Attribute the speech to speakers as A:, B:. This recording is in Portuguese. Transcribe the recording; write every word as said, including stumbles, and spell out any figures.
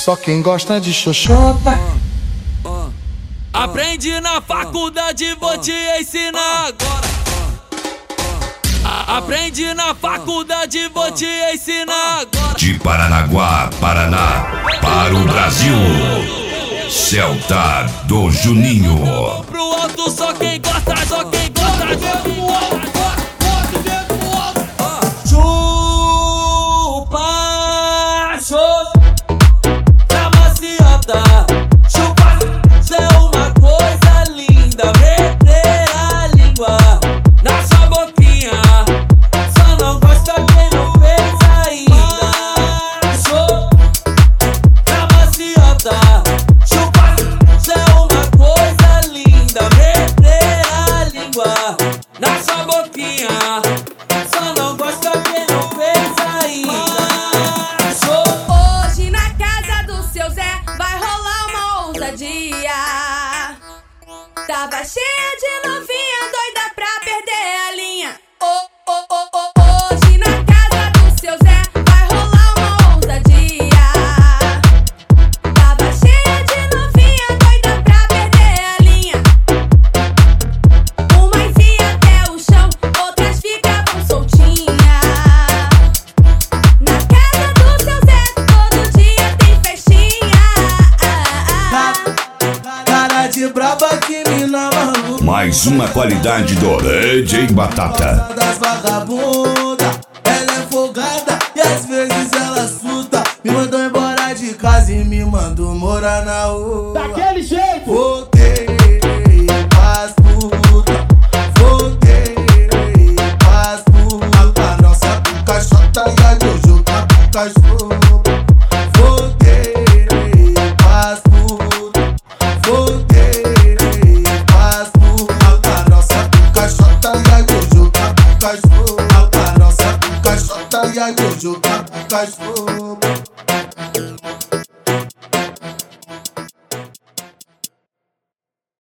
A: só quem gosta de xoxota.
B: Aprendi na faculdade, vou te ensinar agora. Aprendi na faculdade, vou te ensinar agora.
C: De Paranaguá, Paraná, para o Brasil, Celta do Juninho.
B: Pro alto, só quem gosta, só quem gosta. Chupa, chupa, tá maciota. Chupa, cê é uma coisa linda. Meter a língua na sua boquinha, só não gosta quem não fez ainda. Chupa, tá maciota. Chupa, cê é uma coisa linda. Meter a língua na sua boquinha, só não gosta quem não fez ainda.
D: Hoje na casa do seu Zé vai rolar uma ousadia. Tava cheia de novinha doida pra perder a linha. Oh, oh, oh, oh. Hoje na casa do seu Zé vai rolar uma ousadia. Tava cheia de novinha doida pra perder a linha. Umas ia até o chão, outras ficavam soltinhas. Na casa do seu Zé todo dia tem festinha.
E: Cara de braba que mina maluca.
C: Mais uma qualidade do D J Batata.
E: Das vagabunda, ela é folgada e às vezes ela suta. Me mandou embora de casa e me mandou morar na rua.
F: Daquele jeito!
E: Voltei pras puta, voltei pras puta. A nossa puta chota e a Jojo tá com cachorro. Voltei pras puta, voltei pras puta. A nossa puta chota e a Jojo tá com cachorro. A nossa puta chota e a Jojo tá com cachorro.